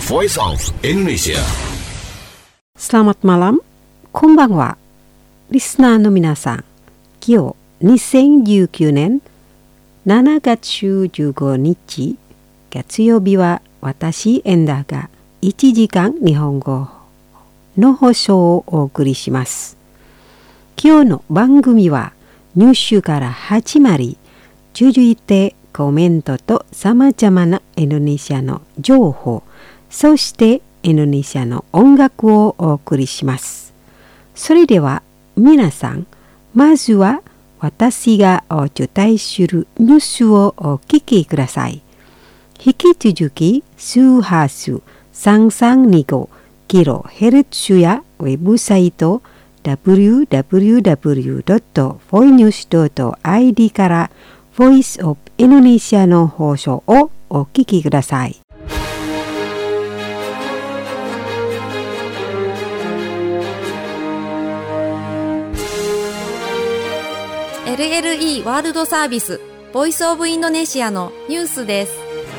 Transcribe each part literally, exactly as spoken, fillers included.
Voice of Indonesia. Selamat malam, konbanwa. Listenerの皆さん、今日にせんじゅうきゅうねんしちがつじゅうごにち月曜日は私エンダーがいちじかん日本語の放送をお送りします。今日の番組はニュースから始まり、続いてコメントとさまざまなインドネシアの情報、そしてインドネシアの音楽をお送りします。それでは皆さん、まずは私がお伝えするニュースをお聞きください。引き続き周波数さんさんにごキロヘルツ やウェブサイト ダブリューダブリューダブリュードットフォイニュースドットアイディー からVoice of Indonesia の放送をお聞きください。 エルエルイー ワールドサービス Voice of Indonesia のニュースです。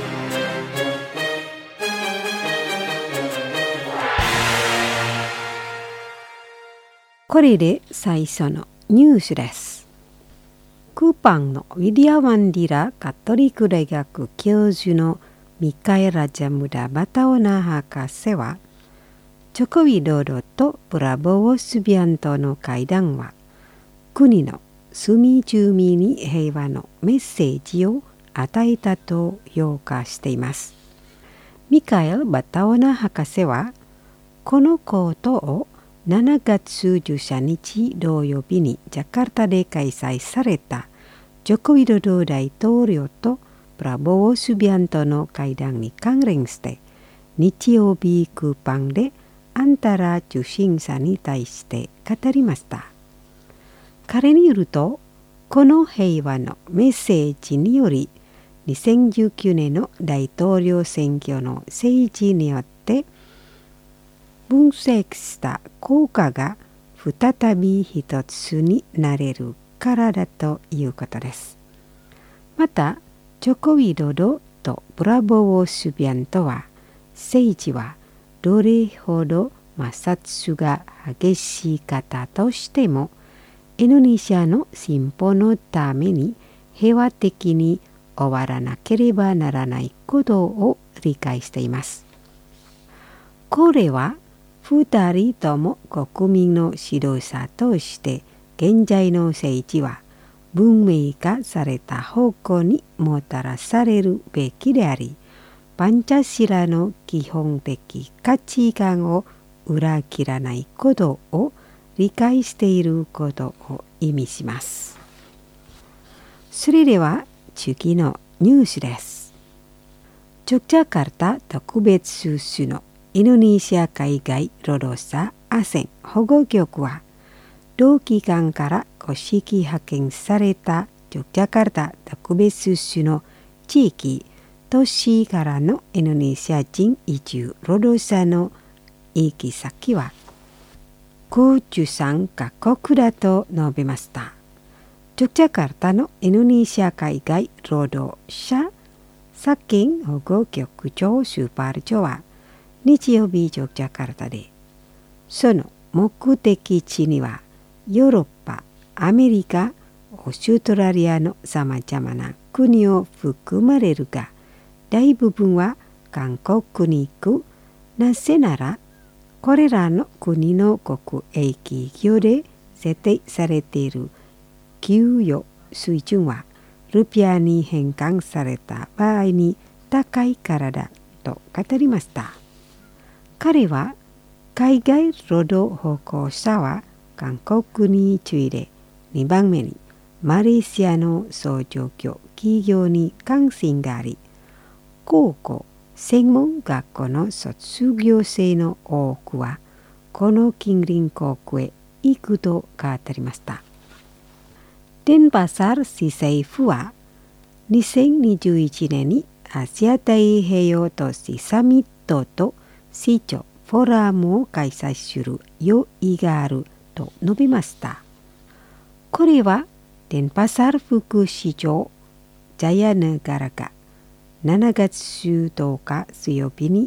これで最初のニュースです。クーパンのウィリア・ワンディラカトリック大学教授のミカエラ・ジャムダ・バタオナ博士は、ジョコウィドドとプラボー・スビアントの会談は、国の住み住民に平和のメッセージを与えたと評価しています。ミカエル・バタオナ博士は、このことをしちがつじゅうさんにち土曜日にジャカルタで開催されたジョコウィドド大統領とプラボー・スビアントの会談に関連して日曜日クーパンでアンタラ受信者に対して語りました。彼によると、この平和のメッセージによりにせんじゅうきゅうねんの大統領選挙の政治によって分析した効果が再び一つになれるからだということです。また、ジョコウィドドとプラボー・スビアントは、政治はどれほど摩擦が激しい方としても、インドネシアの進歩のために平和的に終わらなければならないことを理解しています。これは二人とも国民の指導者として現在の政治は文明化された方向にもたらされるべきであり、パンチャシラの基本的価値観を裏切らないことを理解していることを意味します。それでは次のニュースです。ジョクジャカルタ特別州のインドネシア海外労働者アセン保護局は、同機関から公式派遣されたジョクジャカルタ特別州の地域都市からのインドネシア人移住労働者の行き先はごじゅうさんカ国だと述べました。ジョクジャカルタのインドネシア海外労働者派遣保護局長スーパー長は日曜日ジョクジャカルタで、その目的地にはヨーロッパ、アメリカ、オーストラリアのさまざまな国を含まれるが、大部分は韓国に行く。なぜなら、これらの国の国営企業で設定されている給与水準はルピアに変換された場合に高いからだと語りました。彼は海外労働奉公者は韓国に次いでにばんめにマレーシアの総状況企業に関心があり、高校専門学校の卒業生の多くはこの近隣国へ行くと語りました。デンパサル市政府はにせんにじゅういちねんにアジア太平洋都市サミットと市長フォーラムを開催する用意があると述べました。これはデンパサル副市長ジャヤナガラがしちがつじゅうとおか水曜日に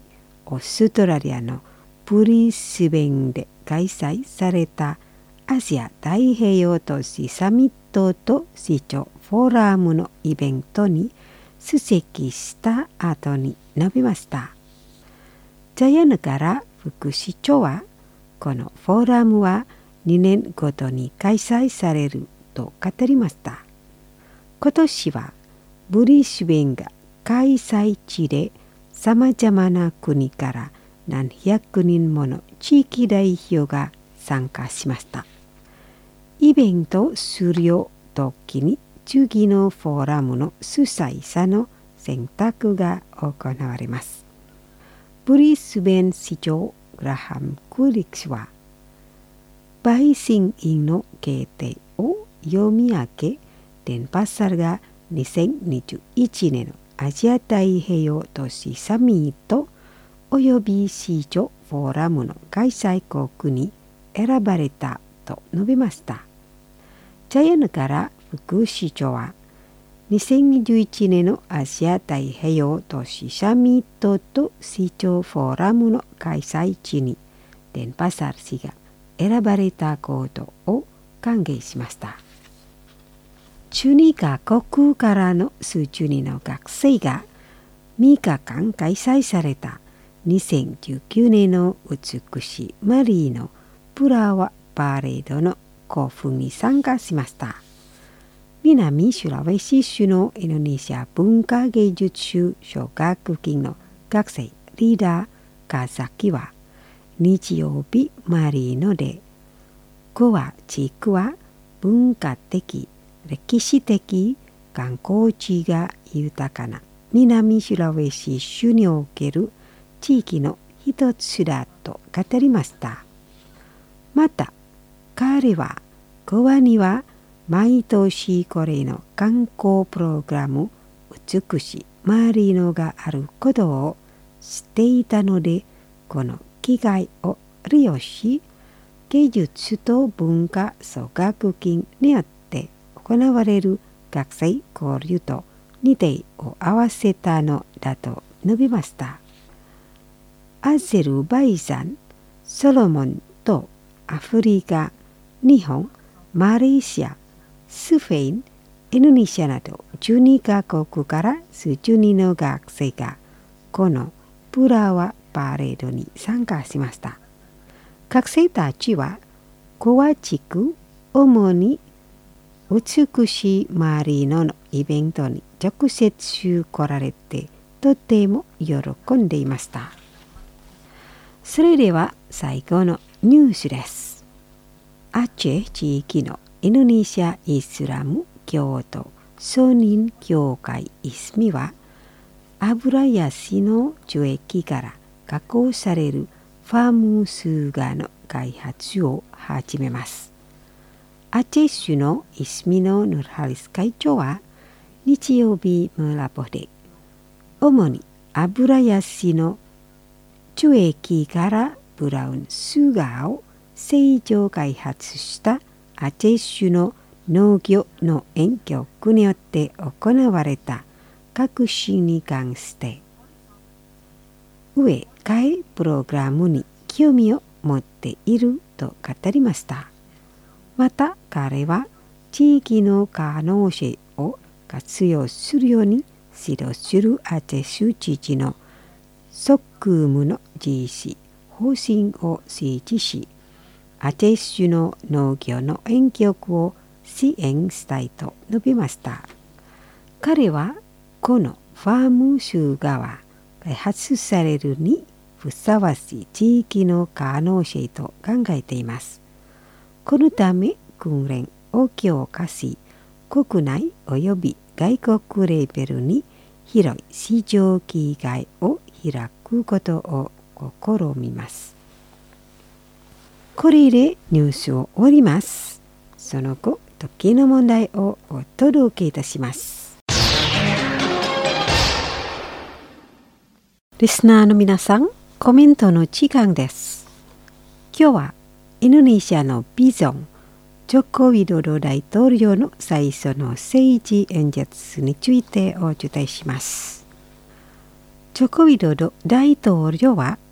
オーストラリアのブリスベンで開催されたアジア太平洋都市サミットと市長フォーラムのイベントに出席した後に述べました。ジャヤヌから副市長は、このフォーラムはにねんごとに開催されると語りました。今年はブリスベンが開催地でさまざまな国から何百人もの地域代表が参加しました。イベント終了時に次のフォーラムの主催者の選択が行われます。ブリスベン市長グラハム・クリック氏は、陪審員の決定を読み上げ、デンパッサルがにせんにじゅういちねんのアジア太平洋都市サミットおよび市長フォーラムの開催国に選ばれたと述べました。ジャヤヌから副市長は、にせんにじゅういちねんのアジア太平洋都市サミットと市長フォーラムの開催地にデンパサル氏が選ばれたことを歓迎しました。じゅうにカ国からの数十人の学生がみっかかん開催されたにせんじゅうきゅうねんの美しいマリーのプラワパレードの興奮に参加しました。南シュラウェシ州のインドネシア文化芸術州奨学金の学生リーダーカザキは、日曜日マリーノでゴア地区は文化的歴史的観光地が豊かな南シュラウェシ州における地域の一つだと語りました。また彼はゴアには毎年これの観光プログラム美しいマリーノがあることを知っていたので、この機会を利用し、芸術と文化奨学金によって行われる学生交流と日程を合わせたのだと述べました。アゼルバイジャン、ソロモンとアフリカ、日本、マレーシア、スペイン、インドネシアなどじゅうにカ国から数十人の学生がこのプラワパレードに参加しました。学生たちはゴア地区、主に美しいマリーノのイベントに直接来られてとても喜んでいました。それでは最後のニュースです。アチェ地域のインドネシアイスラム教徒ソニン教会イスミは、油ヤシの樹液から加工されるファームスーガーの開発を始めます。アチェ州のイスミのヌルハリス会長は日曜日ムラボで、主に油ヤシの樹液からブラウンスーガーを製造開発したアチェ州の農業の園局によって行われた革新に関して植え替えプログラムに興味を持っていると語りました。また彼は地域の可能性を活用するように指導するアチェ州知事の職務の実施方針を指示し、アチェ州の農業の園局を支援したいと述べました。彼はこのファーム州が開発されるにふさわしい地域の可能性と考えています。このため訓練を強化し、国内及び外国レベルに広い市場機会を開くことを試みます。これでニュースを終わります。その後、時の問題をお届けいたします。リスナーの皆さん、コメントの時間です。今日はインドネシアのビジョン、ジョコ・ウィドド大統領の最初の政治演説についてお伝えします。ジョコ・ウィドド大統領は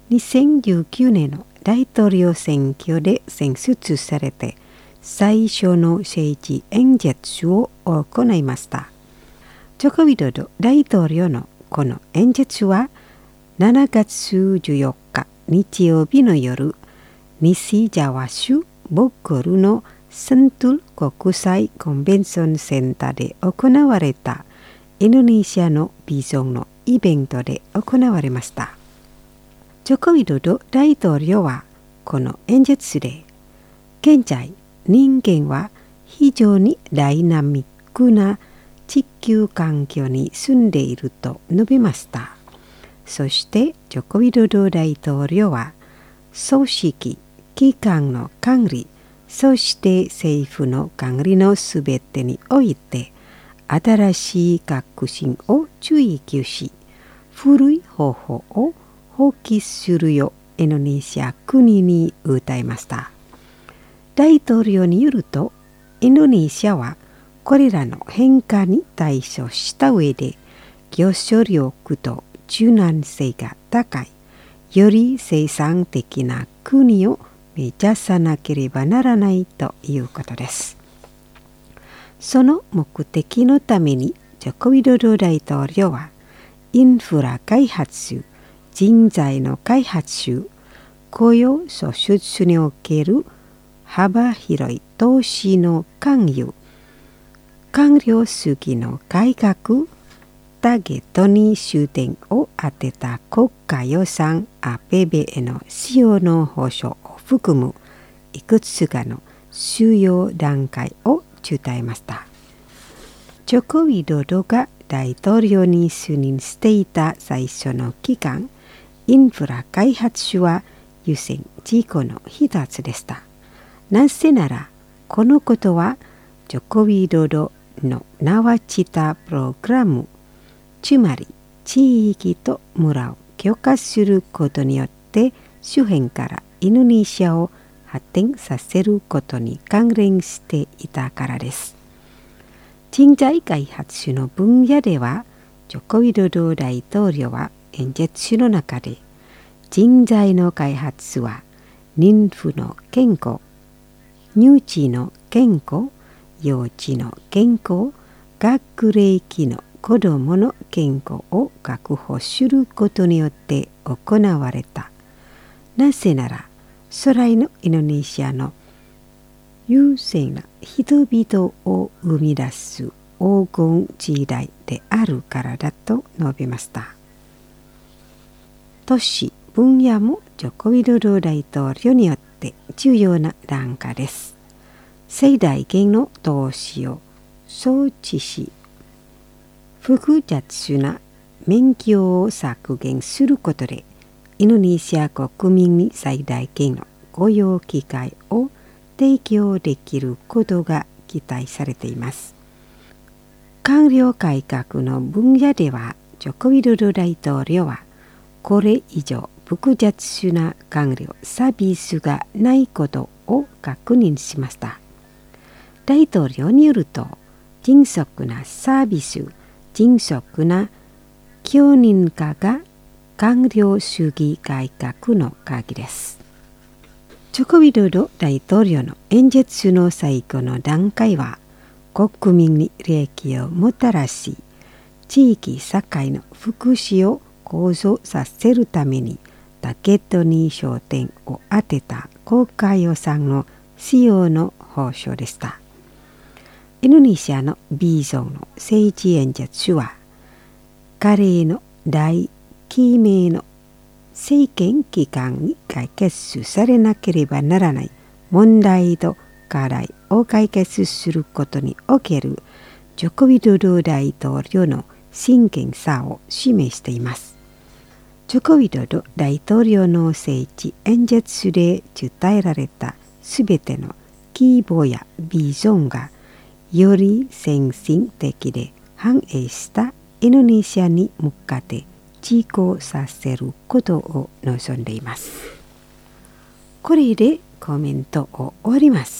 にせんじゅうきゅうねんの大統領選挙で選出されて最初の政治演説を行いました。ジョコビドド大統領のこの演説はしちがつじゅうよっか日曜日の夜、西ジャワ州ボゴルのセントゥル国際コンベンションセンターで行われたインドネシアのビジョンのイベントで行われました。ジョコビドド大統領はこの演説で、現在人間は非常にダイナミックな地球環境に住んでいると述べました。そしてジョコビドド大統領は組織、機関の管理、そして政府の管理のすべてにおいて新しい革新を追求し、古い方法を放棄するようインドネシア国に訴えました。大統領によると、インドネシアはこれらの変化に対処した上で、競争力と柔軟性が高い、より生産的な国を目指さなければならないということです。その目的のために、ジョコビドド大統領は、インフラ開発、人材の開発、雇用創出における幅広い投資の関与、官僚主義の改革、ターゲットに焦点を当てた国家予算アペベへの使用の保障を含むいくつかの主要段階を伝えました。ジョコビドドが大統領に就任していた最初の期間、インフラ開発は優先事項の一つでした。なぜなら、このことはジョコビドドのナワチタプログラム、つまり地域と村を強化することによって周辺からインドネシアを発展させることに関連していたからです。人材開発の分野では、ジョコビドド大統領は演説の中で、人材の開発は妊婦の健康、乳児の健康、幼児の健康、学齢期の子どもの健康を確保することによって行われた。なぜなら、将来のインドネシアの優勢な人々を生み出す黄金時代であるからだと述べました。都市分野もジョコビドド大統領によって重要な段階です。最大限の投資を装置し、複雑な免許を削減することで、インドネシア国民に最大限の雇用機会を提供できることが期待されています。官僚改革の分野では、ジョコビドド大統領は、これ以上複雑な官僚サービスがないことを確認しました。大統領によると、迅速なサービス、迅速な強認化が官僚主義改革の鍵です。ジョコビドド大統領の演説の最後の段階は、国民に利益をもたらし、地域社会の福祉を向上させるために、ターゲットに焦点を当てた国家予算の使用の保障でした。インドネシアのビジョンの政治演説は、彼の大記名の政権期間に解決されなければならない問題と課題を解決することにおけるジョコビドド大統領の真剣さを示しています。ジョコビドド大統領の政治演説で伝えられたすべての希望やビジョンがより先進的で反映したインドネシアに向かって実行させることを望んでいます。これでコメントを終わります。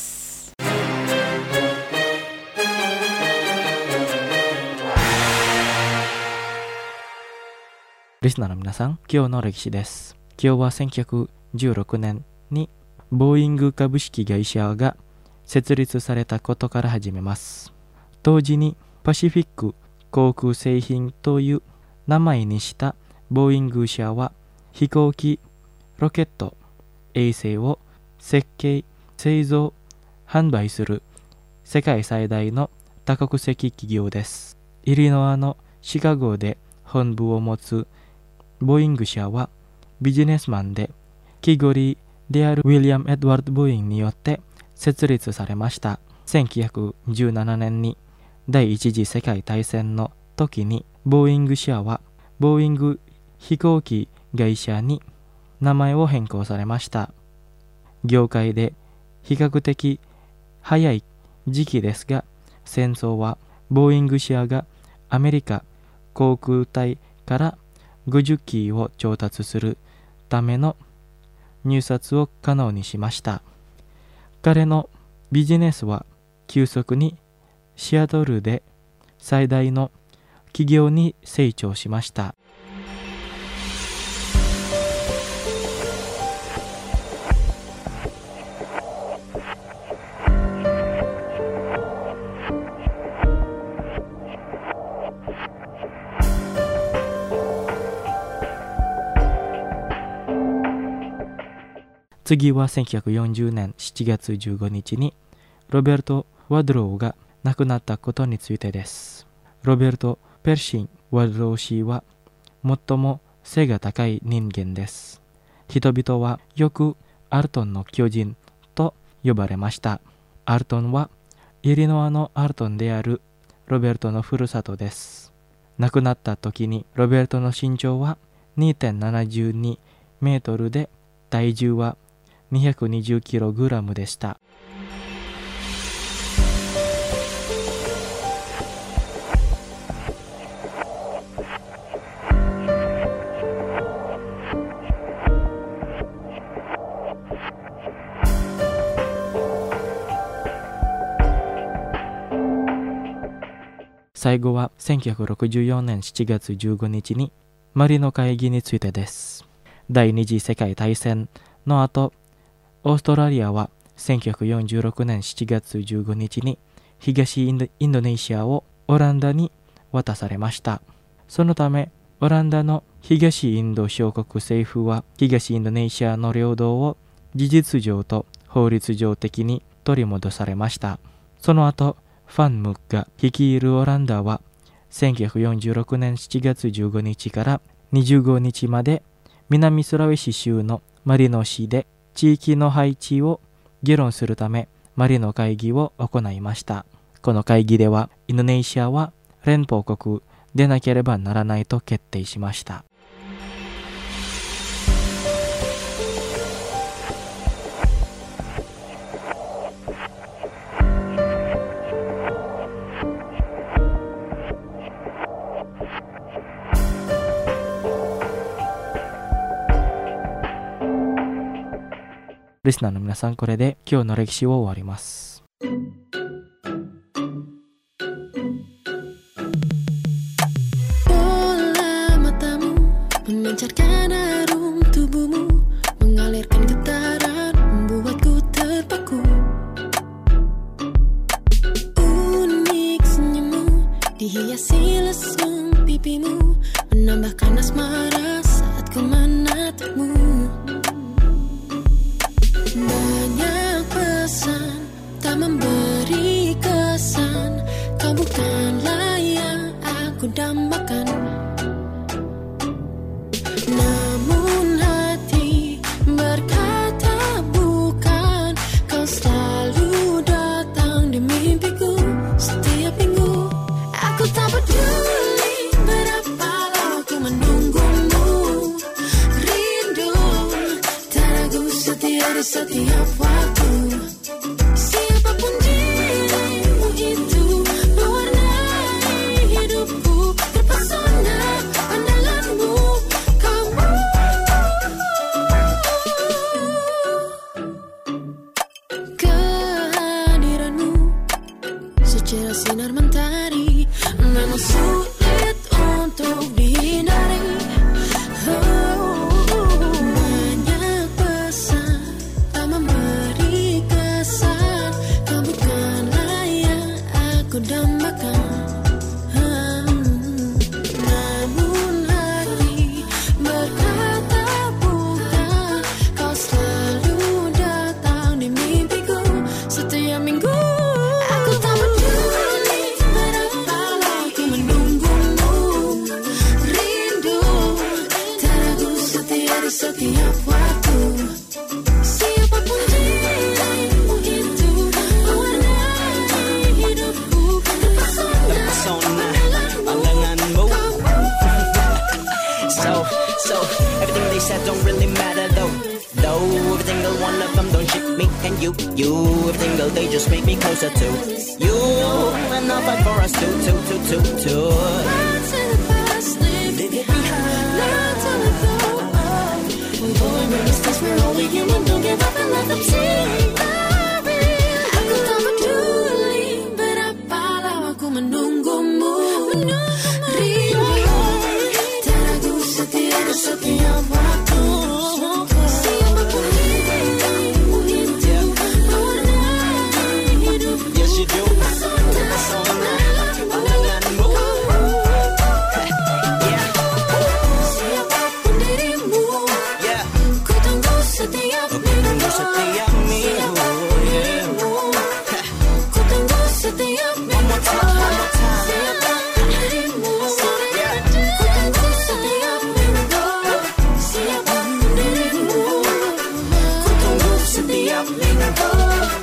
リスナーの皆さん、今日の歴史です。 今日はせんきゅうひゃくじゅうろくねんにボーイング株式会社が設立されたことから始めます。当時にパシフィック航空製品という名前にしたボーイング社は飛行機、ロケット、衛星を設計、製造、販売する世界最大の多国籍企業です。イリノアのシカゴで本部を持つボーイング社はビジネスマンで木こりであるウィリアム・エドワード・ボーイングによって設立されました。せんきゅうひゃくじゅうななねんに第一次世界大戦の時にボーイング社はボーイング飛行機会社に名前を変更されました。業界で比較的早い時期ですが、戦争はボーイング社がアメリカ航空隊からごじゅっきを調達するための入札を可能にしました。彼のビジネスは急速にシアトルで最大の企業に成長しました。次はせんきゅうひゃくよんじゅうねんしちがつじゅうごにちにロベルト・ワドローが亡くなったことについてです。ロベルト・ペルシン・ワドロー氏は最も背が高い人間です。人々はよくアルトンの巨人と呼ばれました。アルトンはイリノアのアルトンであるロベルトのふるさとです。亡くなった時にロベルトの身長は にてんななじゅうにメートルで体重はにひゃくにじゅうキログラムでした。最後はせんきゅうひゃくろくじゅうよねんしちがつじゅうごにちにマリノ会議についてです。第二次世界大戦の後、オーストラリアはせんきゅうひゃくよんじゅうろくねんしちがつじゅうごにちに東インド、インドネシアをオランダに渡されました。そのためオランダの東インド小国政府は東インドネシアの領土を事実上と法律上的に取り戻されました。その後、ファン・ムッが率いるオランダはせんきゅうひゃくよんじゅうろくねんしちがつじゅうごにちからにじゅうごにちまで南スラウェシ州のマリノ市で地域の配置を議論するためマリノ会議を行いました。この会議ではインドネシアは連邦国でなければならないと決定しました。リスナーの皆さん、これで今日の歴史を終わります。 Bola matamu memancarkan harum tubuhmu, mengalirkan getaran membuatku terpaku. Unik senyummu dihiasi lesung pipimu, menambahkan asmara saat ku menatapmu. Banyak pesan tak memberi kesan, kau bukanlah yang aku dambakan. Namun hati berkata bukan, kau selalu datang di mimpiku setiap minggu. Aku tak peduli berapa lama ku menunggumu, rindu tak ragu setia di setiap waktu. Siapapun dirimu itu, mewarnai hidupku, terpesona pandanganmu. Kamu So everything they said don't really matter though. Though every single one of them don't ship me and you, you. Every single day just make me closer to you. And I'll fight for us too, too, too, too, too. Run to the past, leave it behind. Learn to let go of. We're going with this cause we're only human. Don't give up and let them see. Aku tak peduli berapa lama ku menunggumu. Rindu dan aku setia di setiap waktu. Siapapun hidupmu itu warnai hidup. Yes you do. Pesona pandanganmu. Siapapun dirimu, ku tunggu setiap minggu. Setiap minggu. Ku tunggu setiap minggu. Siapapun dirimu, ku tunggu setiap minggu. Siapapun dirimu, ku tunggu setiap minggu.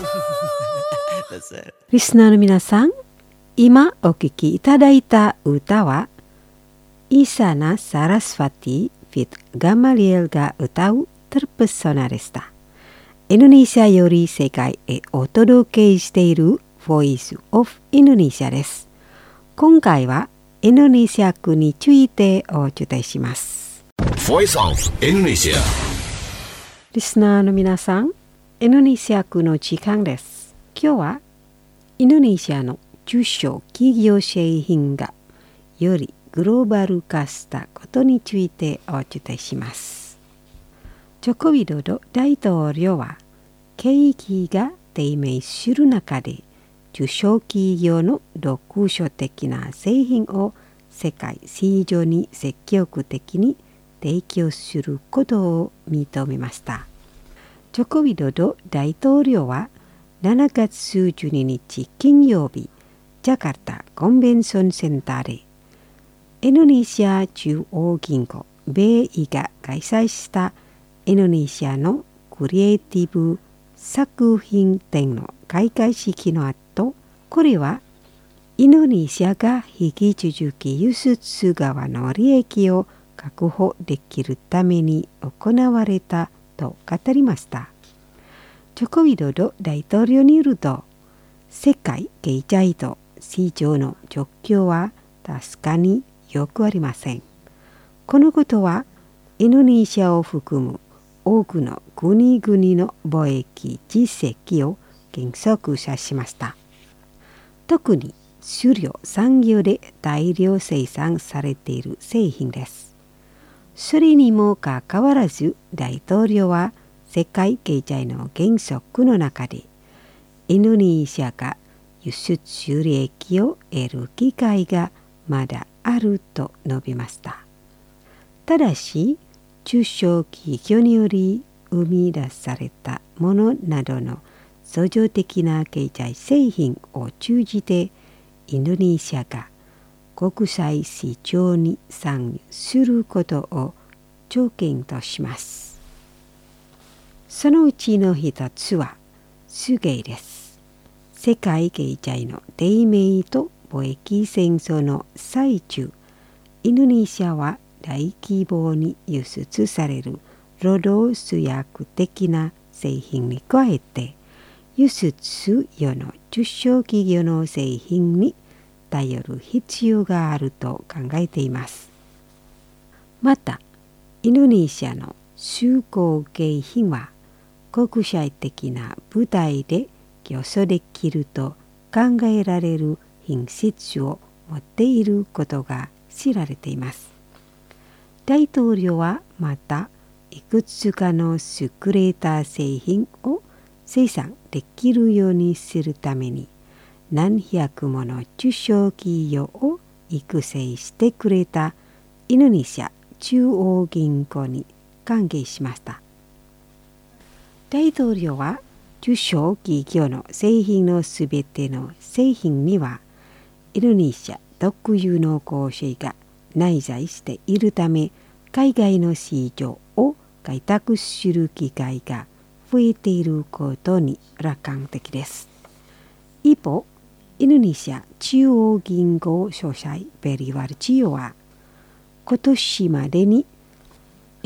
That's it. リスナーの皆さん、今お聴きいただいた歌はイサナ・サラスファティ・フィット・ガマリエルが歌うTerpesonaでした。インドネシアより世界へお届けしている Voice of Indonesia です。今回はインドネシア語についてお伝えします。 Voice of Indonesia。 リスナーの皆さん、インドネシア語の時間です。今日はインドネシアの中小企業製品がよりグローバル化したことについてお伝えします。ジョコビドド大統領は景気が低迷する中で中小企業の独創的な製品を世界市場に積極的に提供することを認めました。ジョコビドド大統領はしちがつじゅうににち金曜日、ジャカルタコンベンションセンターでインドネシア中央銀行ベイが開催したインドネシアのクリエイティブ作品展の開会式の後、これはインドネシアが引き続き輸出側の利益を確保できるために行われたと語りました。ジョコビドド大統領によると、世界経済と市場の状況は確かによくありません。このことはインドネシアを含む多くの国々の貿易実績を減速させました。特に狩猟産業で大量生産されている製品です。それにもかかわらず大統領は世界経済の減速の中でインドネシアが輸出利益を得る機会がまだあると述べました。ただし、中小企業により生み出されたものなどの創造的な経済製品を通じてインドネシアが国際市場に参入することを条件とします。そのうちの一つは手芸です。世界経済の低迷と貿易戦争の最中、インドネシアは大規模に輸出される労働集約的な製品に加えて、輸出用の中小企業の製品に頼る必要があると考えています。また、インドネシアの手工芸品は国際的な舞台で競争できると考えられる品質を持っていることが知られています。大統領はまたいくつかの優れた製品を生産できるようにするために何百もの中小企業を育成してくれたインドネシア中央銀行に歓迎しました。大統領は中小企業の製品のすべての製品にはインドネシア特有の構成が内在しているため、海外の市場を開拓する機会が増えていることに楽観的です。一方、インドネシア中央銀行総裁ベリワルチオは今年までに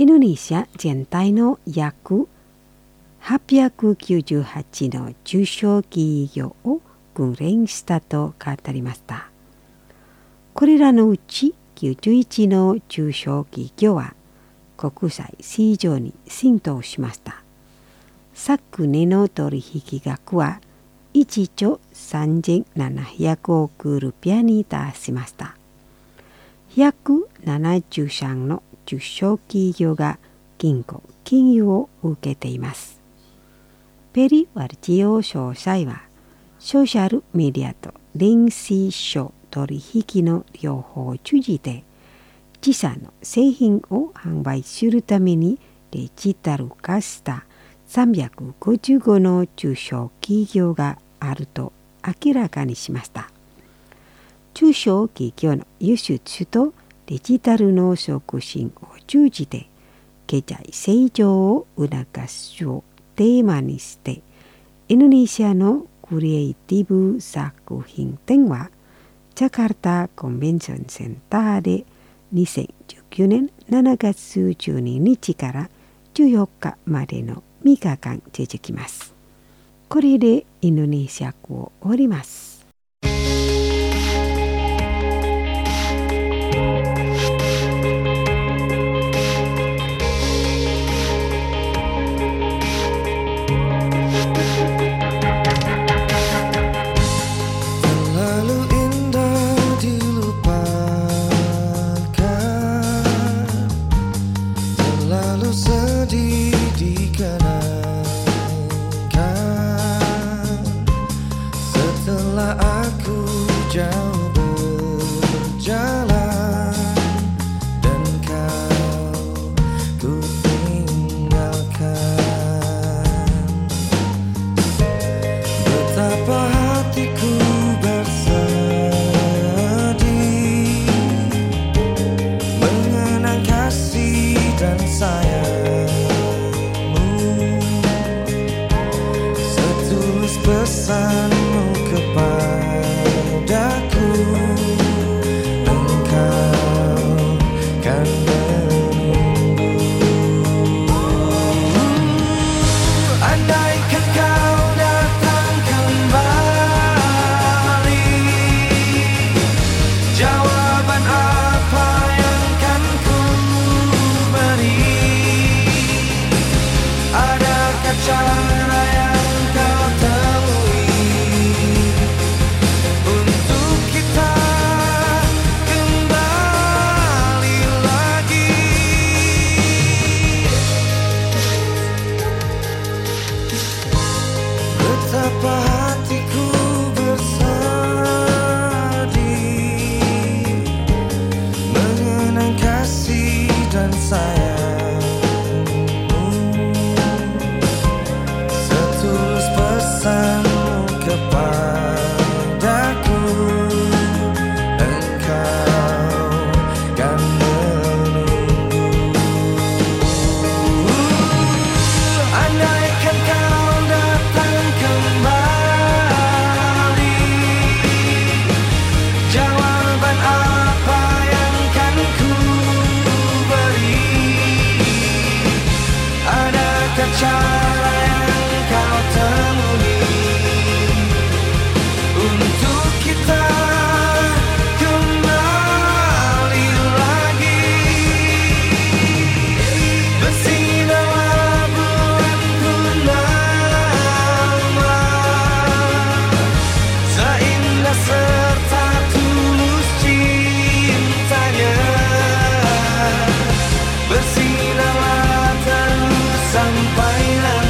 Indonesia 全体の約はっぴゃくきゅうじゅうはちの中小企業を訓練したと語りました。これらのうちきゅうじゅういちの中小企業は国際市場に浸透しました。昨年の取引額はいちちょうさんぜんななひゃくおくルピアに達しました。ひゃくななじゅうさんの中小企業が銀行金融を受けています。ペリワルチオ商社はソーシャルメディアと電子商取引の両方を通じて自社の製品を販売するためにデジタル化したさんびゃくごじゅうごの中小企業があると明らかにしました。中小企業の輸出とデジタルの促進を通じて経済成長を促すをテーマにしてインドネシアのクリエイティブ作品展はジャカルタコンベンションセンターでにせんじゅうきゅうねんしちがつじゅうににちからじゅうよっかまでのみっかかん続きます。これでインドネシア語を終わります。 Bersinarlah terus sampai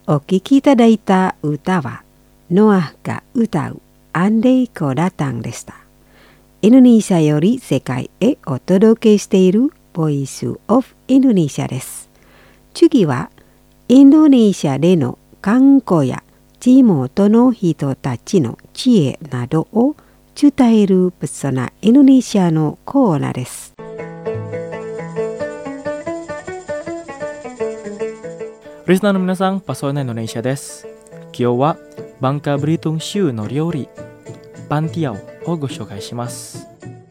お聴きいただいた歌はノアが歌うAndai Kau Datangでした。インドネシアより世界へお届けしているボイスオブインドネシアです。次はインドネシアでの観光や地元の人たちの知恵などを伝えるプソナインドネシアのコーナーです。 リスナーの皆さん、パソナインドネシアです。今日はバンカブリトン州の料理パンティアオをご紹介します。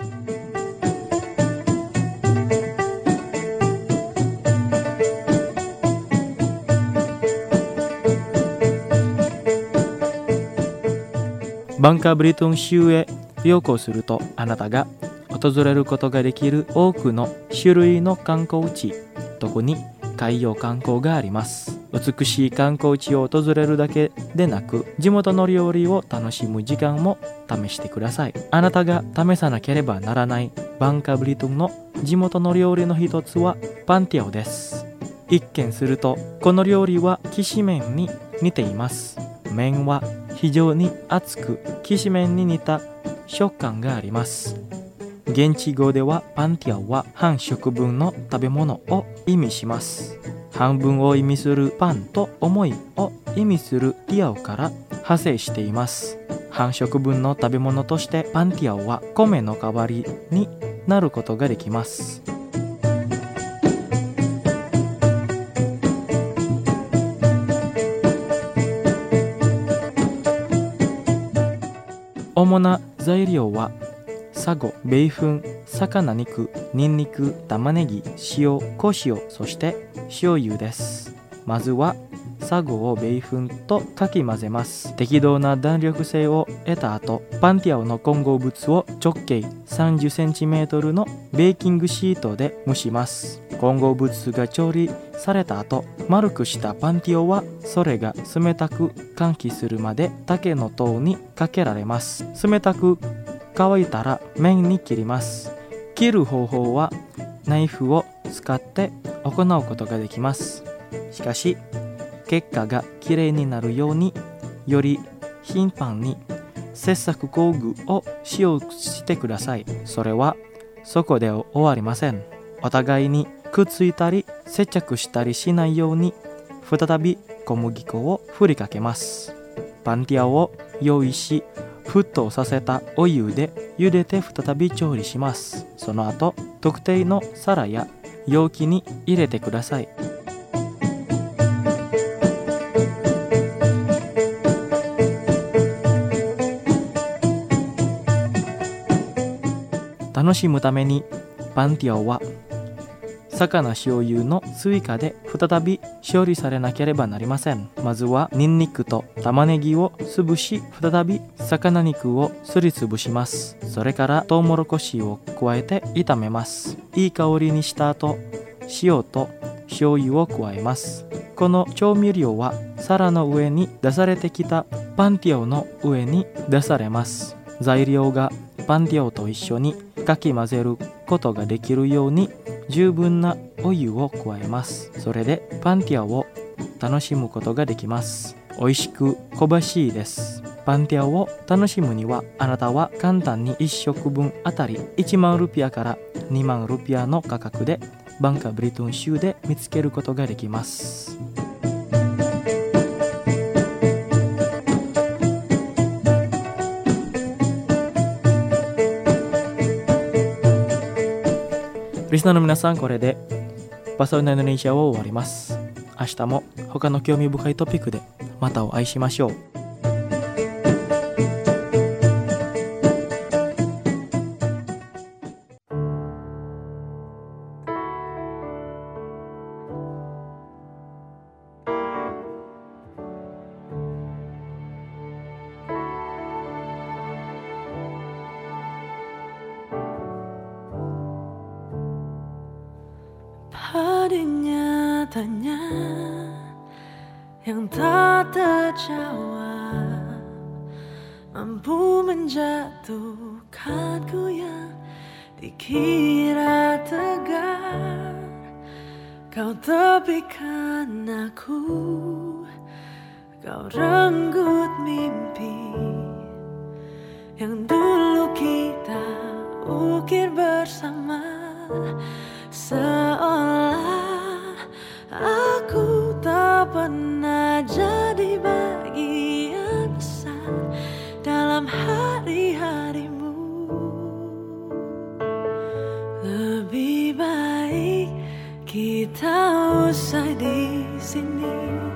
バンカブリトン州へ旅行すると、あなたが訪れることができる多くの種類の観光地、特に海洋観光があります。美しい観光地を訪れるだけでなく、地元の料理を楽しむ時間も試してください。あなたが試さなければならないバンカブリトンの地元の料理の一つはパンティアオです。一見するとこの料理はきしめんに似ています。麺は非常に厚く、きしめんに似た食感があります。現地語ではパンティアオは半食分の食べ物を意味します。半分を意味するパンと重いを意味するティアオから派生しています。半食分の食べ物としてパンティアオは米の代わりになることができます。主な材料はサゴ、米粉、魚肉、ニンニク、玉ねぎ、塩、胡椒、そして醤油です。まずはサゴを米粉とかき混ぜます。適度な弾力性を得た後、パンティアオの混合物を直径さんじゅっセンチメートルのベーキングシートで蒸します。混合物が調理された後、丸くしたパンティオはそれが冷たく換気するまで竹の塔にかけられます。冷たく乾いたら麺に切ります。切る方法はナイフを使って行うことができます。しかし結果がきれいになるように、より頻繁に切削工具を使用してください。それはそこで終わりません。お互いにくっついたり接着したりしないように、再び小麦粉を振りかけます。パンティアを用意し、沸騰させたお湯で茹でて再び調理します。その後、特定の皿や容器に入れてください。楽しむためにパンティアオは魚醤油の追加で再び処理されなければなりません。まずはニンニクと玉ねぎを潰し、再び魚肉をすりつぶします。それからトウモロコシを加えて炒めます。いい香りにした後、塩と醤油を加えます。この調味料は皿の上に出されてきたパンティアオの上に出されます。材料がパンティアオと一緒にかき混ぜることができるように十分なお湯を加えます。それでパンティアオを楽しむことができます。美味しく香ばしいです。パンティアオを楽しむには、あなたは簡単にいっ食分あたりいちまんルピアからにまんルピアの価格でバンカブリトン州で見つけることができます。リスナーの皆さん、これでパソナインドネシアを終わります。明日も他の興味深いトピックでまたお会いしましょう。 Pedihnya tanya yang tak terjawab, mampu menjatuhkanku yang dikira tegar. Kau tepikan aku kau renggut mimpi yang dulu kita ukir bersama, seolah aku tak pernah jadi bagian besar dalam hari-harimu. Lebih baik kita usai di sini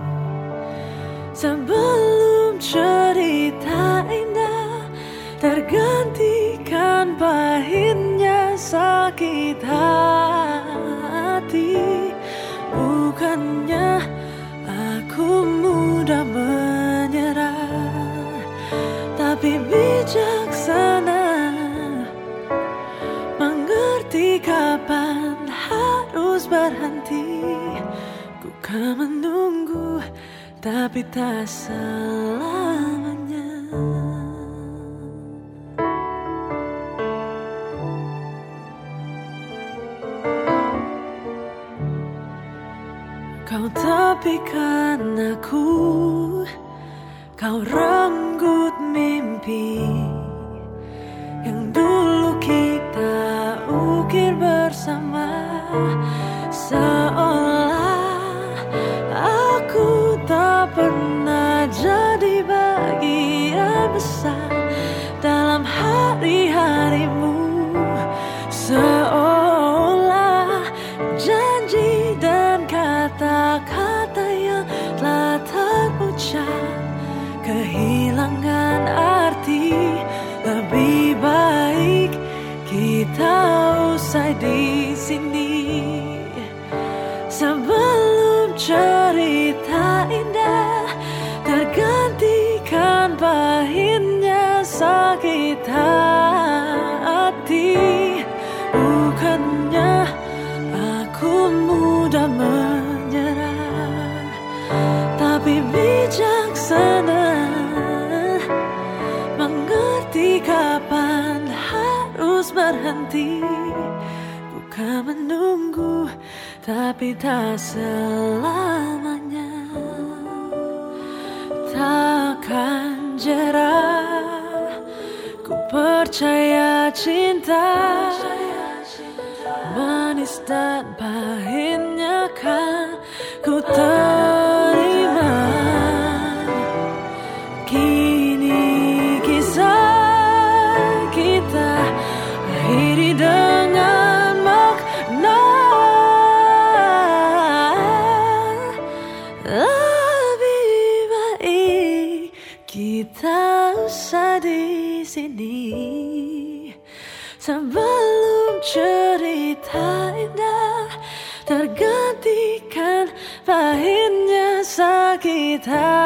sebelum cerita indah tergantikan pahitnya sakit hati. Bukannya aku mudah menyerah, tapi bijaksana mengerti kapan harus berhenti. Ku kan menunggu tapi tak selamanya. Kau tepikan aku, kau renggut mimpi yang dulu kita ukir bersama, seolah aku tak pernah jadi bagian besar dalam hari-harimu. Seolah janji dan kata-kata yang telah terucap kehilangan arti. Lebih baik kita usai di sini sebelum cerita indah tergantikan pahitnya sakit hati. Bukannya aku mudah menyerah, tapi bijaksana mengerti kapan harus berhenti. Ku kan menunggu tapi tak selamanya. Takkan jerah, ku percaya cinta manis dan pahitnya kan ku terima. Kini kisah kita akhiri dengan makna. Lebih baik kita usai di sini sebelum cerita indah tergantikan pahitnya sakit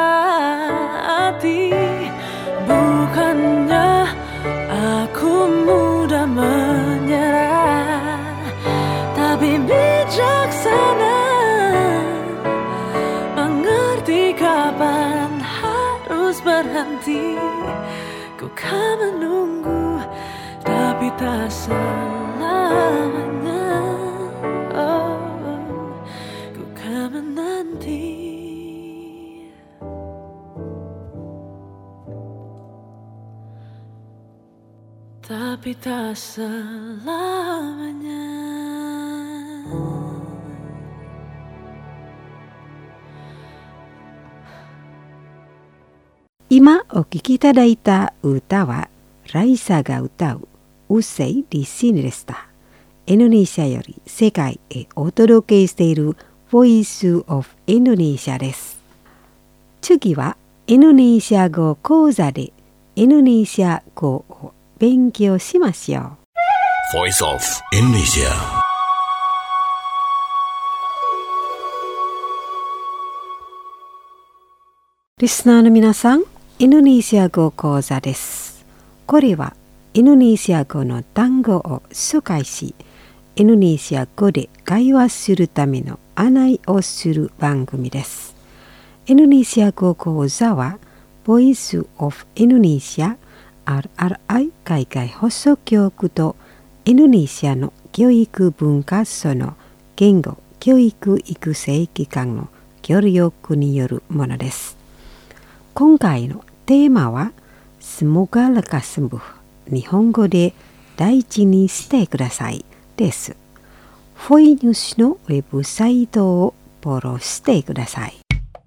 hati. Bukannya aku mudah menyerah, tapi bijaksana mengerti kapan harus berhenti. Ku kan menunggu tapi tak selamanya. Oh, ku kan menanti. Tapi tak selamanya. Ima o聞きいただいた歌はライサが歌うウセイディシニでした。インドネシアより世界へお届けしているボイスオブインドネシアです。次はインドネシア語講座でインドネシア語を勉強しましょう。 Voice of Indonesia。 リスナーの皆さん、インドネシア語講座です。これはインドネシア語の単語を紹介し、インドネシア語で会話するための案内をする番組です。インドネシア語講座は、ボイスオブインドネシア アールアールアイ 海外放送局とインドネシアの教育文化省の言語教育育成機関の協力によるものです。 今回のテーマはSemoga lekas sembuh。日本語で大事にしてくださいです。フォイニュースのウェブサイトをフォローしてください。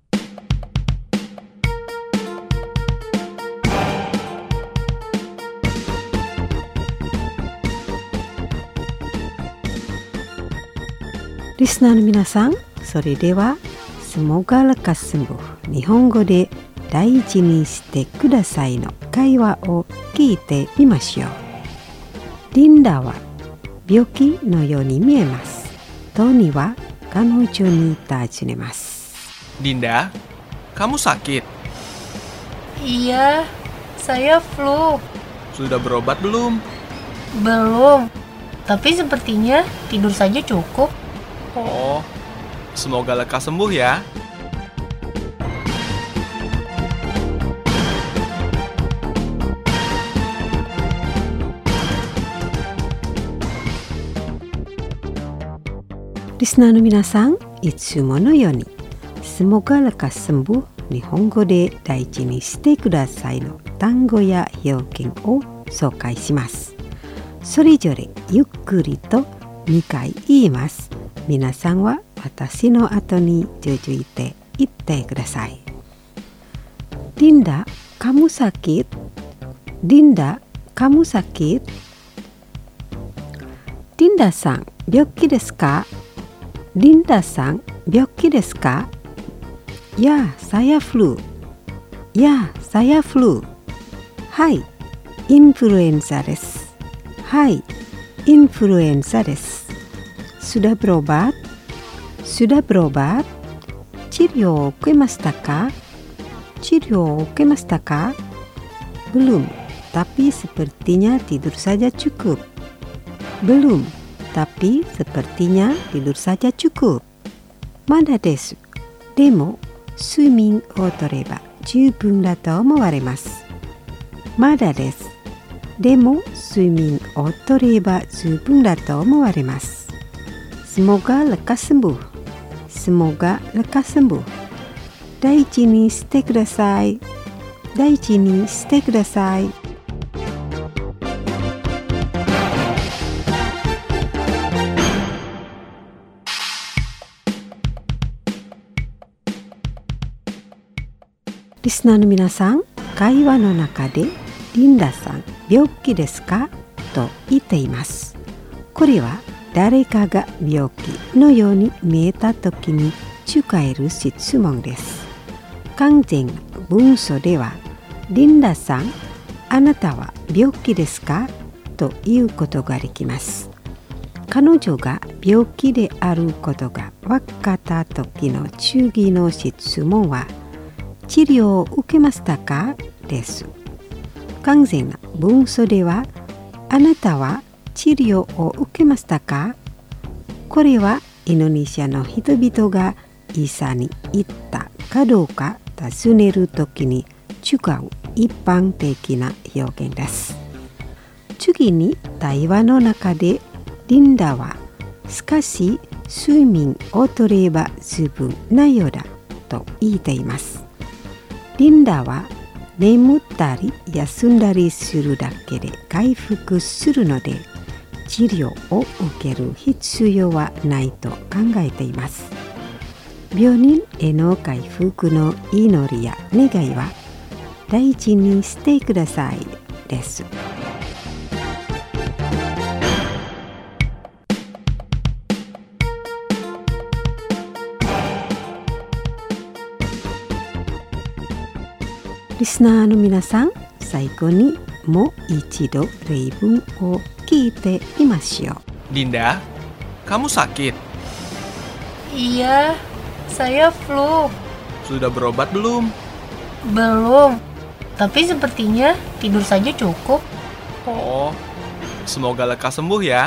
リスナーの皆さん、それではSemoga lekas sembuh。日本語で大事にしてくださいの会話を聞いてみましょう。リンダは病気のように見えます。トニーは彼女に尋ねます。 Dinda, kamu sakit? Iya, saya flu. Sudah berobat belum? Belum, tapi sepertinya tidur saja cukup. Oh, semoga lekas sembuh ya. Listenerの皆さん、いつものようにSemoga lekas sembuh日本語で大事にしてくださいの単語や表現を紹介します。それぞれゆっくりとにかい言います。皆さんは私の後に続いて言ってください。Dinda, kamu sakit? Dinda, kamu sakit? Dinda さん、病気ですか？リンダさん、病気ですか？Ya, saya flu. Ya, saya flu. はい、インフルエンザです。はい、インフルエンザです。Sudah berobat? Sudah berobat? 治療を受けましたか？治療を受けましたか？ Belum, tapi sepertinya tidur saja cukup. Belum.Tapi sepertinya tidur saja cukup. Mada desu. Demo, 睡眠をとれば十分だと思われます。まだです。でも、睡眠をとれば十分だと思われます。Semoga lekas sembuh. Semoga lekas sembuh. 大事にしてください。大事にしてください。リスナーの皆さん、会話の中でリンダさん、病気ですか？と言っています。これは誰かが病気のように見えたときに使える質問です。完全な文章では、リンダさん、あなたは病気ですか？ということができます。彼女が病気であることが分かったときの次の質問は、治療を受けましたか？です。完全な文章では、あなたは治療を受けましたか？これはインドネシアの人々が医者に行ったかどうか尋ねるときに使う一般的な表現です。次に対話の中でリンダは、しかし睡眠をとれば十分なようだと言っています。リンダは眠ったり休んだりするだけで回復するので、治療を受ける必要はないと考えています。病人への回復の祈りや願いは大事にしてくださいです。リスナーの皆さん、最後にもう一度例文を聞いてみましょう。 Dinda, kamu sakit? Iya, saya flu. Sudah berobat belum? Belum, tapi sepertinya tidur saja cukup. Oh, semoga lekas sembuh ya.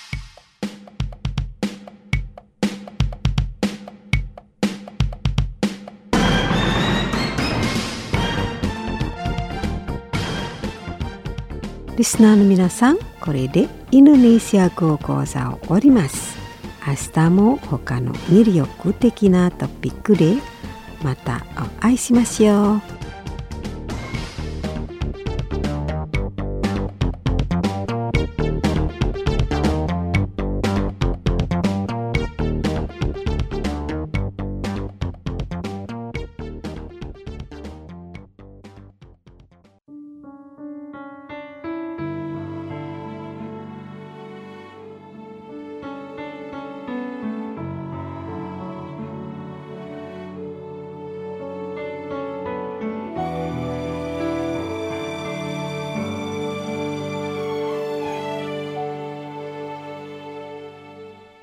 リスナーの皆さん、これでインドネシア語講座を終わります。明日も他の魅力的なトピックでまたお会いしましょう。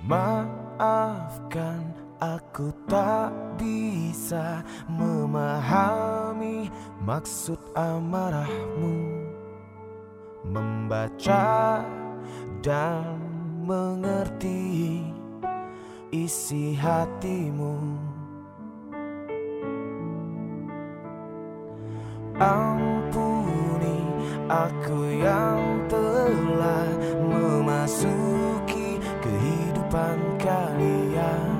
Maafkan, aku tak bisa memahami maksud amarahmu, membaca dan mengerti isi hatimu. Ampuni aku yang telah memasuki kehidupan kalian,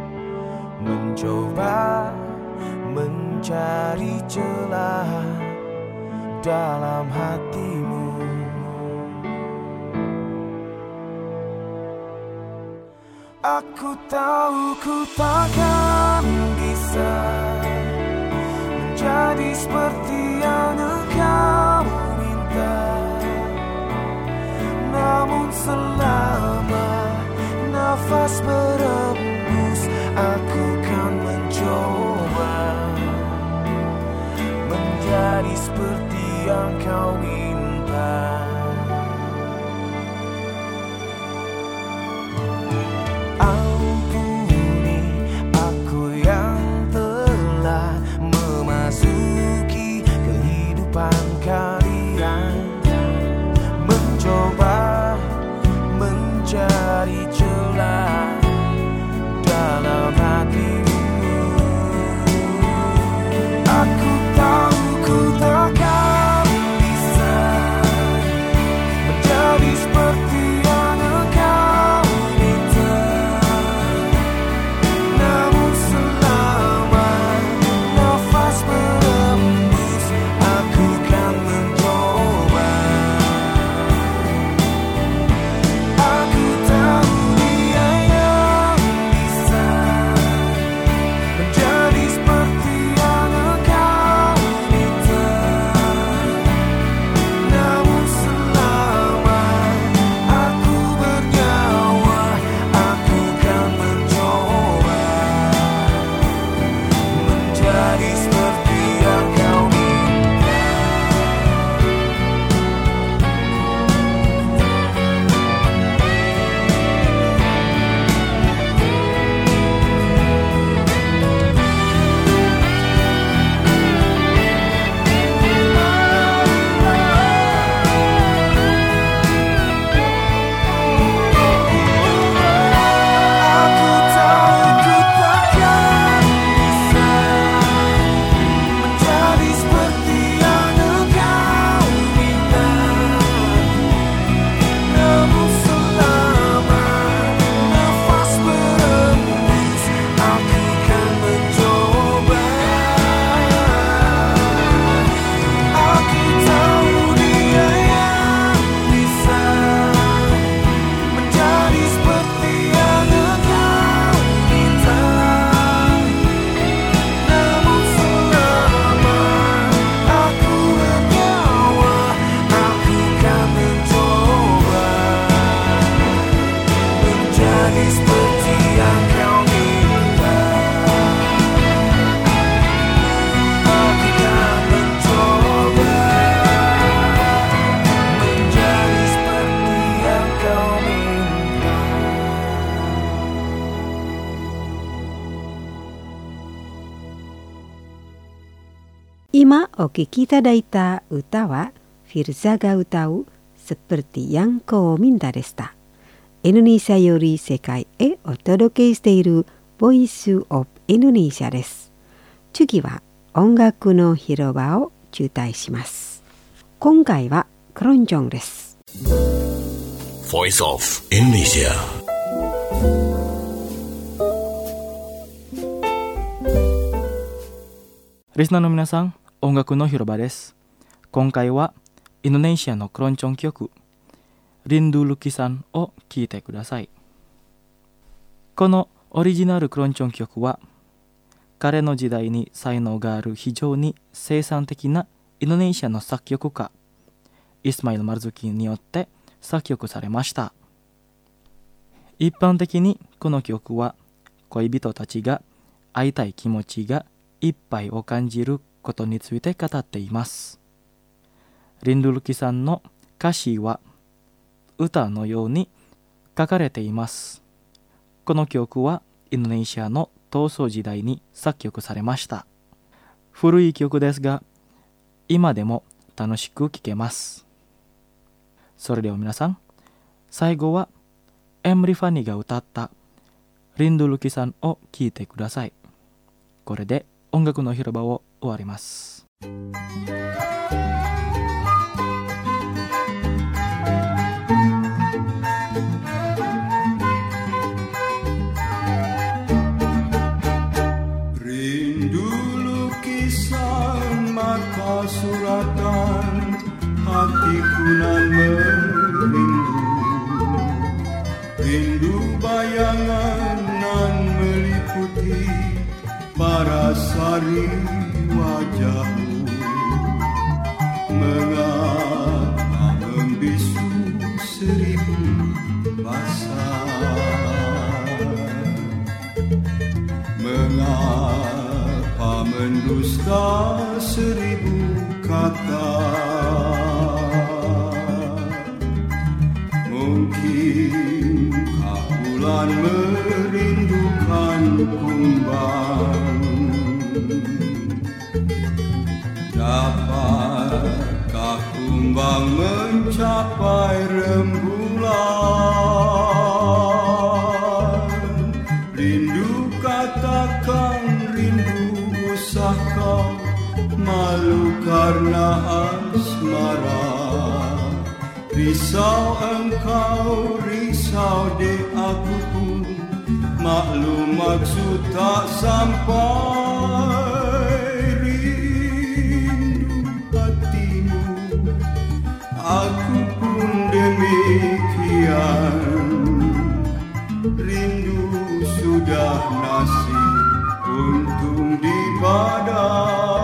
mencoba mencari celah dalam hatimu. Aku tahu ku takkan bisa menjadi seperti yang engkau minta, namun selama nafas berembus, aku kan mencoba menjadi seperti yang kau minta. Ampuni aku yang telah memasuki kehidupan kalian, mencoba mencari celah dalam hatimu. Aku tahu ku takkan bisa menjadi seperti yang engkau minta, namun selama nafas berembus, aku kan mencoba. Aku tahu dia yang bisa menjadi seperti yang engkau minta, namun selama aku bernyawa, aku kan mencoba menjadi seperti yang kau minta. Aku tahu ku takkan bisa menjadi seperti yang engkau minta, namun selama nafas berembus, aku kan mencoba. Aku tahu dia yang bisa menjadi seperti yang engkau minta, namun selama aku bernyawa, aku kan mencoba menjadi seperti yang kau minta. Aku kan mencoba menjadi seperti yang kau minta. 今お聴きいただいた歌はフィルザが歌うSeperti yang kau mintaでした。インドネシアより世界へお届けしているボイスオブインドネシアです。次は音楽の広場を中退します。今回はクロンジョンです。 Voice of Indonesia. Risna no minasan, 音楽の広場です。今回はインドネシアのクロンチョン曲、リンドゥルキサンを聴いてください。このオリジナルクロンチョン曲は、彼の時代に才能がある非常に生産的なインドネシアの作曲家、イスマイル・マルズキによって作曲されました。一般的にこの曲は、恋人たちが会いたい気持ちがいっぱいを感じることについて語っています。リンドゥルキさんの歌詞は歌のように書かれています。 この曲はインドネシアの闘争時代に作曲されました。古い曲ですが、今でも楽しく聴けます。それでは皆さん、最後はエムリファニが歌ったリンドルキさんを聴いてください。これで音楽の広場を終わります。 Suratan hatiku nan merindu, rindu bayangan nan meliputi parasari wajahmu. Mengapa membisu seribu bahasa, mengapa mendusta seribu kata. Mungkinkah bulan merindukan kumbang? Dapatkah kumbang mencapai rembulan? Rindu katakan rindu, usah kau malu karena asmara. Risau engkau, risau dek aku pun, maklum maksud tak sampai. Rindu hatimu, aku pun demikian. Rindu sudah nasib, untung di badan.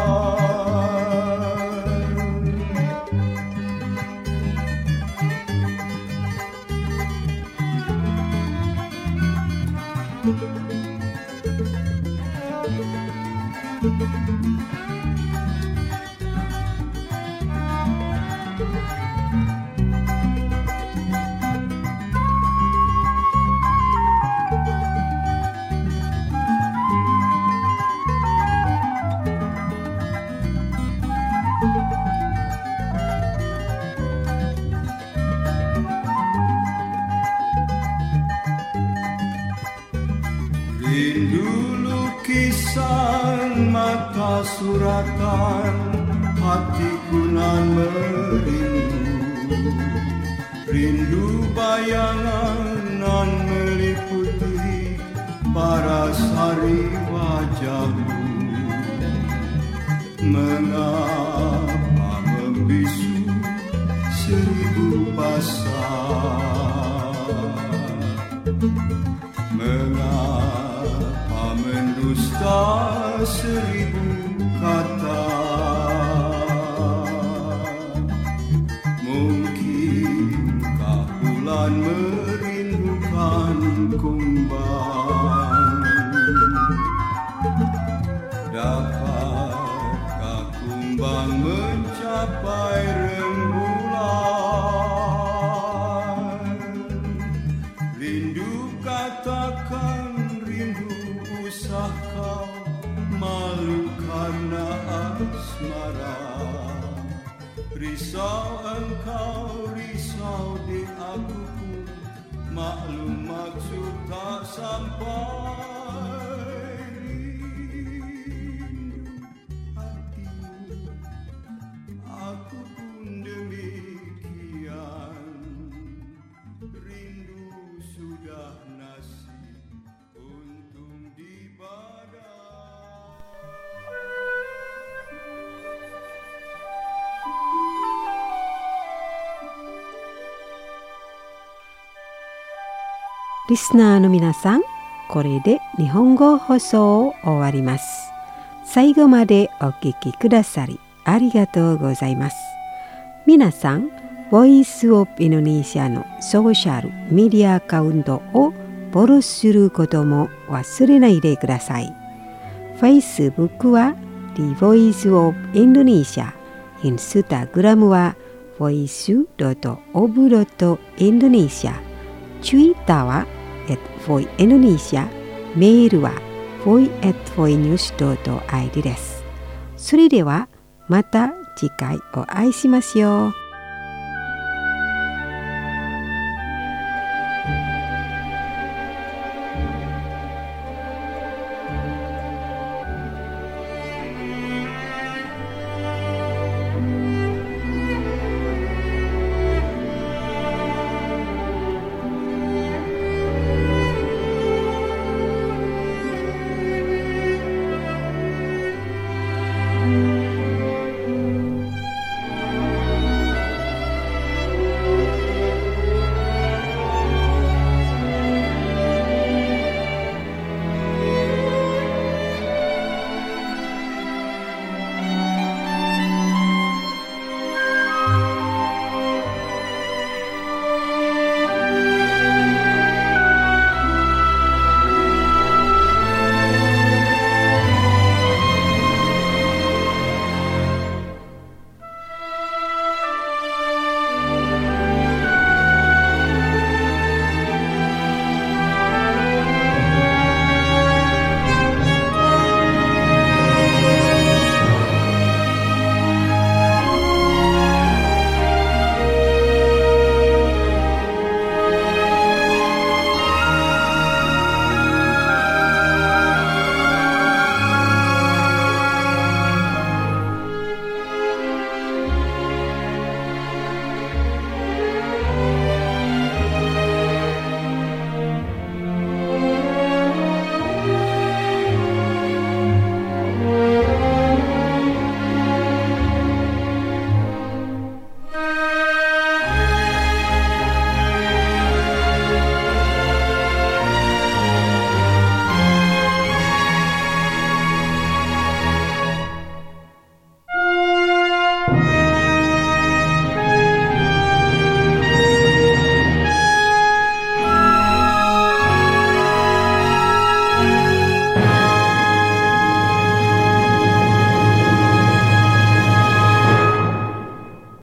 Rindu lukisan mata suratan, hatiku nan merindu. Rindu bayangan nan meliputi parasari wajahmu. Mengapa membisu seribu pasang? Mengapa mendusta seribu kata? Mungkinkah bulan merindukan kumbang? Dapatkah kumbang mencapai rembulan? Rindu katakan rindu, usah kau malu karena asmara. Risau engkau, risau di aku pun, maklum maksud tak sampai. Rindu hatimu, aku pun demikian. Rindu sudah nasib, untung di badan. リスナーの皆さん、これで日本語放送を終わります。最後までお聞きくださりありがとうございます。皆さん、ボイスオブインドネシアのソーシャルメディアアカウントをフォローすることも忘れないでください。Facebook は The Voice of Indonesia、Instagram は voice ドットオブ ドットインドネシア、Twitter は at voi Indonesia、メールは voi at voinews dot i d です。それではまた次回お会いしましょう。